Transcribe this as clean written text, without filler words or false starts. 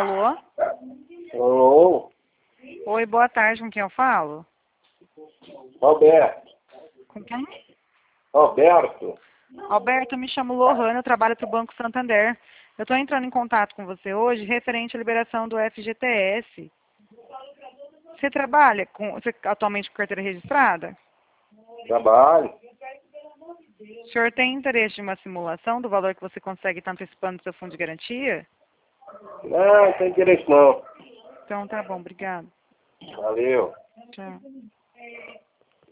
Alô? Alô? Oi, boa tarde, com quem eu falo? Roberto. Com quem? Roberto. Alberto, eu me chamo Lohana, eu trabalho para o Banco Santander. Eu estou entrando em contato com você hoje referente à liberação do FGTS. Você trabalha atualmente com carteira registrada? Trabalho. O senhor tem interesse em uma simulação do valor que você consegue estar antecipando do seu fundo de garantia? Não tem interesse não. Então tá bom, obrigado. Valeu. Tchau.